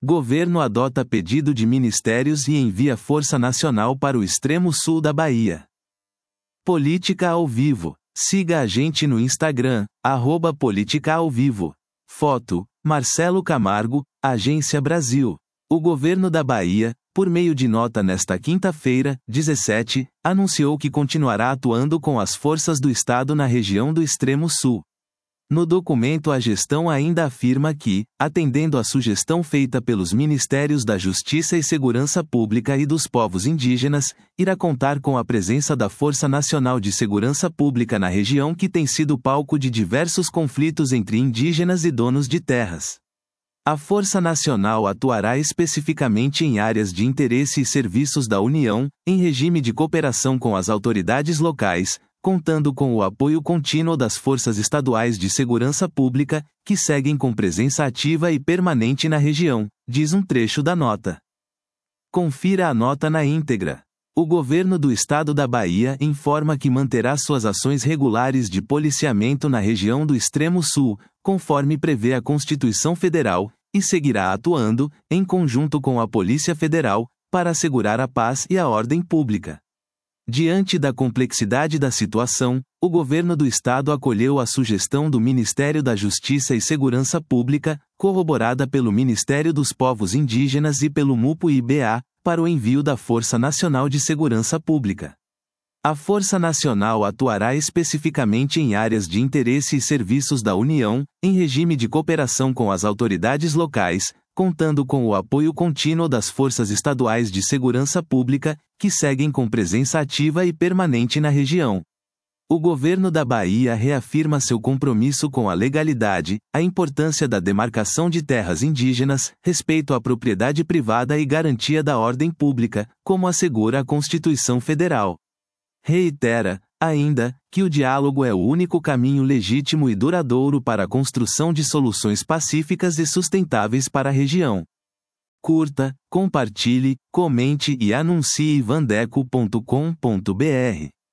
Governo adota pedido de ministérios e envia Força Nacional para o extremo sul da Bahia. Política ao vivo. Siga a gente no Instagram, @politicaauvivo. Foto, Marcelo Camargo, Agência Brasil. O governo da Bahia, por meio de nota nesta quinta-feira, 17, anunciou que continuará atuando com as forças do Estado na região do extremo sul. No documento, a gestão ainda afirma que, atendendo à sugestão feita pelos Ministérios da Justiça e Segurança Pública e dos Povos Indígenas, irá contar com a presença da Força Nacional de Segurança Pública na região que tem sido palco de diversos conflitos entre indígenas e donos de terras. A Força Nacional atuará especificamente em áreas de interesse e serviços da União, em regime de cooperação com as autoridades locais, contando com o apoio contínuo das forças estaduais de segurança pública, que seguem com presença ativa e permanente na região, diz um trecho da nota. Confira a nota na íntegra. O governo do estado da Bahia informa que manterá suas ações regulares de policiamento na região do extremo sul, conforme prevê a Constituição Federal, e seguirá atuando, em conjunto com a Polícia Federal, para assegurar a paz e a ordem pública. Diante da complexidade da situação, o governo do estado acolheu a sugestão do Ministério da Justiça e Segurança Pública, corroborada pelo Ministério dos Povos Indígenas e pelo MUPO-IBA, para o envio da Força Nacional de Segurança Pública. A Força Nacional atuará especificamente em áreas de interesse e serviços da União, em regime de cooperação com as autoridades locais, contando com o apoio contínuo das forças estaduais de segurança pública, que seguem com presença ativa e permanente na região. O governo da Bahia reafirma seu compromisso com a legalidade, a importância da demarcação de terras indígenas, respeito à propriedade privada e garantia da ordem pública, como assegura a Constituição Federal. Reitera, ainda, que o diálogo é o único caminho legítimo e duradouro para a construção de soluções pacíficas e sustentáveis para a região. Curta, compartilhe, comente e anuncie vandeco.com.br.